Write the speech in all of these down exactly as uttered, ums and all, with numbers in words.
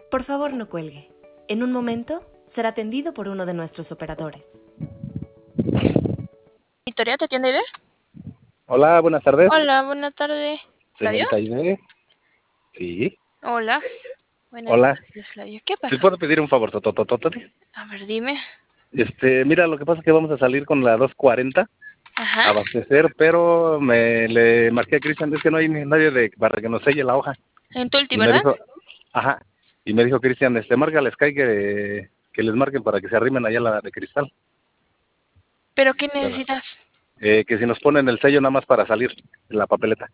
Por favor, no cuelgue. En un momento será atendido por uno de nuestros operadores. Victoria, ¿te atiende Aide? Hola, buenas tardes. Hola, buenas tardes. ¿Flavio? Señorita Aide. Sí. Hola. Buenas Hola. tardes, Flavio. ¿Qué pasó? ¿Te puedo pedir un favor, Totototote? A ver, dime. Este, mira, lo que pasa es que vamos a salir con la dos cuarenta Ajá. a abastecer, pero me le marqué a Cristian, es que no hay ni nadie de, para que nos selle la hoja. En Tulti, Y me ¿verdad? dijo, ajá, y me dijo Cristian, este, márcale a Sky que, que les marquen para que se arrimen allá a la de cristal. ¿Pero qué necesitas? Eh, que si nos ponen el sello nada más para salir, la papeleta.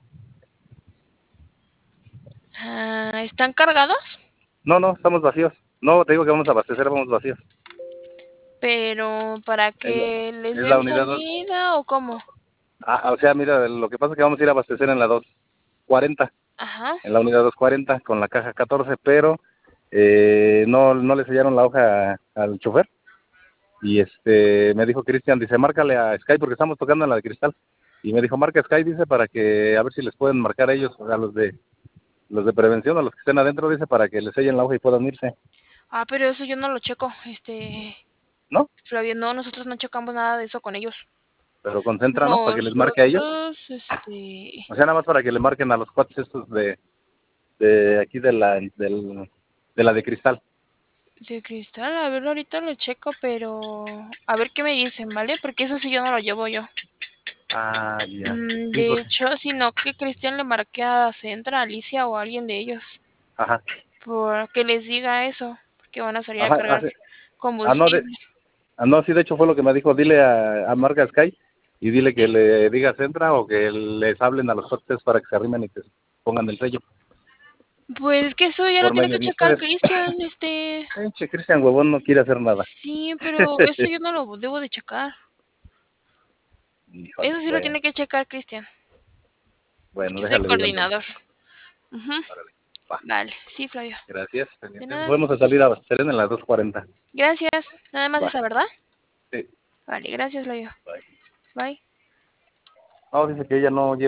Ah, ¿están cargados? No, no, estamos vacíos. No, te digo que vamos a abastecer, vamos vacíos. ¿Pero para Es la, que les es la den unidad dos. salida o cómo? Ah, o sea, mira, lo que pasa es que vamos a ir a abastecer en la dos cuarenta, Ajá. en la unidad dos cuarenta con la caja catorce, pero eh, no no le sellaron la hoja al chofer. Y este me dijo Cristian, dice, márcale a Sky porque estamos tocando en la de cristal. Y me dijo, marca a Sky, dice, para que a ver si les pueden marcar a ellos, a los de los de prevención, a los que estén adentro, dice, para que les sellen la hoja y puedan irse. Ah, pero eso yo no lo checo. Este, ¿No? Flavio, no, nosotros no checamos nada de eso con ellos. Pero concentra, ¿no? Para que les marque a ellos. Nosotros, este... O sea, nada más para que le marquen a los cuates estos de, de aquí de la, del, de la de cristal. De cristal, a ver, ahorita lo checo, pero... A ver qué me dicen, ¿vale? Porque eso sí yo no lo llevo yo. Ah, ya. Mm, Sí, de porque... hecho, sino que Cristian le marque a Centra, a Alicia o a alguien de ellos. Ajá. Por que les diga eso, porque van a salir a Ajá, cargar hace... Ah, no, de... combustible. ah, no, sí, de hecho fue lo que me dijo. Dile a, a Marca Sky y dile que le diga a Centra o que les hablen a los cuates para que se arrimen y que pongan el sello. Pues que eso ya lo Por tiene medio que de checar ustedes. Cristian, este... Pinche Cristian Huevón no quiere hacer nada. Sí, pero eso yo no lo debo de checar. Híjole, Eso sí lo bueno. tiene que checar Cristian. Bueno, Porque es el déjale digo entonces. coordinador. Uh -huh. Órale, va. Vale, sí, Flavio. Gracias. De Pendientes. nada. Vamos a salir a abastecer en las dos cuarenta. Gracias. Nada más Va. esa, ¿verdad? Sí. Vale, gracias, Flavio. Bye. Bye. No, dice que ella no lleva